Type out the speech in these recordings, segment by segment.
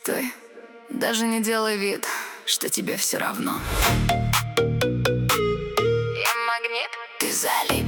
Стой, даже не делай вид, что тебе все равно. Я магнит, ты залип.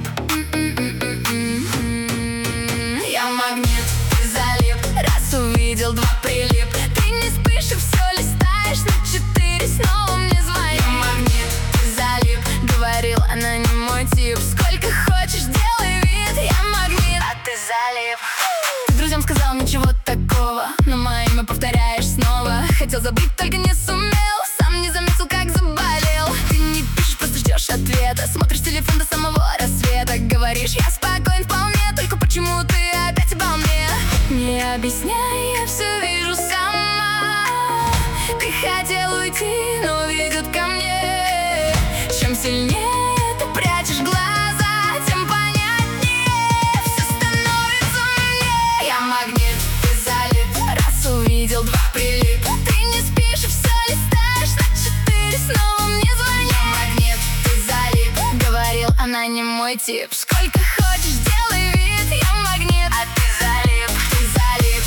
Я магнит, ты залип. Раз увидел, два прилип. Ты не спишь и все листаешь на 4, снова мне звонишь. Я магнит, ты залип. Говорил, она не мой тип. Сколько хочешь, делай вид. Я магнит, а ты залип. Ты друзьям сказал ничего такого, но мое имя повторяешь снова. Хотел забыть, только не сумел. Сам не заметил, как заболел. Ты не пишешь, просто ждешь ответа. Смотришь телефон до самого рассвета. Говоришь, я спокоен вполне. Только почему ты опять обо мне? Не объясняй, я все вижу сама. Ты хотел уйти, но ведет ко мне. Чем сильнее ты прячешь глаза, тем понятнее все становится мне. Я магнит, ты залип. Раз увидел, два прилип. Ты не спишь и все листаешь на 4, снова мне звонишь. Я магнит, ты залип. Говорил, она не мой тип. Сколько хочешь, делай вид. Я магнит, а ты залип. Ты залип.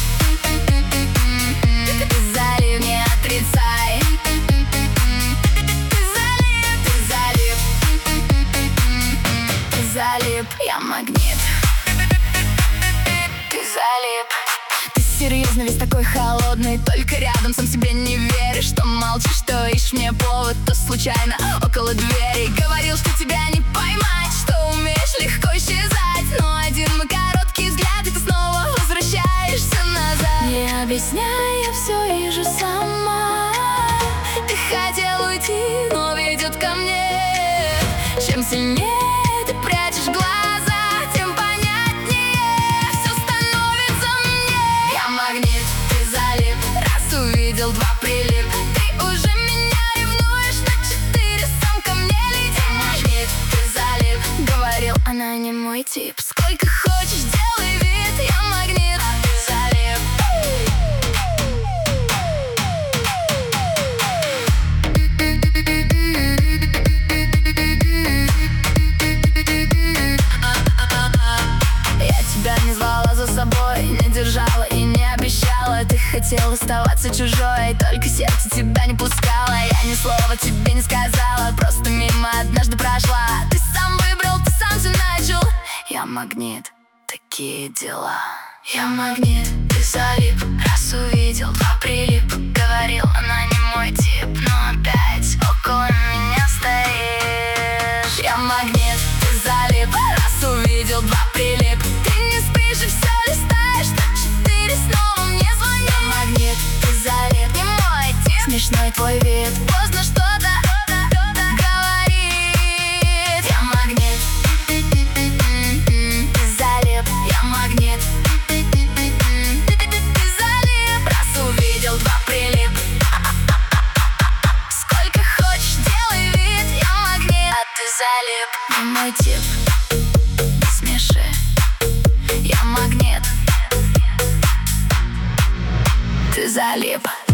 Ты залип, не отрицай. Ты залип. Ты залип. Ты залип. Я магнит. Ты залип. Ты серьезно весь такой холодный, только рядом сам себе не веришь. Что молчишь, что ищешь мне повод, то случайно около двери. Говорил, что тебя не поймать, что умеешь легко исчезать. Но один мой короткий взгляд, и ты снова возвращаешься назад. Не объясняй, я все вижу сама. Ты хотел уйти, но ведет ко мне. Чем сильнее ты прячешь глаза, тем понятнее все становится мне. Я магнит, ты залип. Раз увидел, два прилип. Ты уже меня ревнуешь на 4, сам ко мне летишь. Я магнит, ты залип. Говорил, она не мой тип. Сколько хочешь, делай вид. Я магнит, а ты залип. Я тебя не звала за собой, не держала и не обещала. Ты хотел оставаться чужой, только сердце тебя не пускало. Я ни слова тебе не сказала, просто мимо однажды прошла. Ты сам выбрал, ты сам все начал. Я магнит, такие дела. Я магнит, ты залип. Раз увидел, два прилип. Говорил, она не мой тип, но опять около меня стоишь. Я магнит, ты залип. Раз увидел, два прилип. Ты не спишь и все листаешь на 4, снова мне звонишь. Я магнит, ты залип. Не мой тип. Смешной твой вид. Поздно что-то говорит. Я магнит. Ты залип. Я магнит. Ты залип. Раз увидел, два прилип. Сколько хочешь, делай вид. Я магнит, а ты залип. Не мой тип. Не смеши. Я магнит. Ты залип.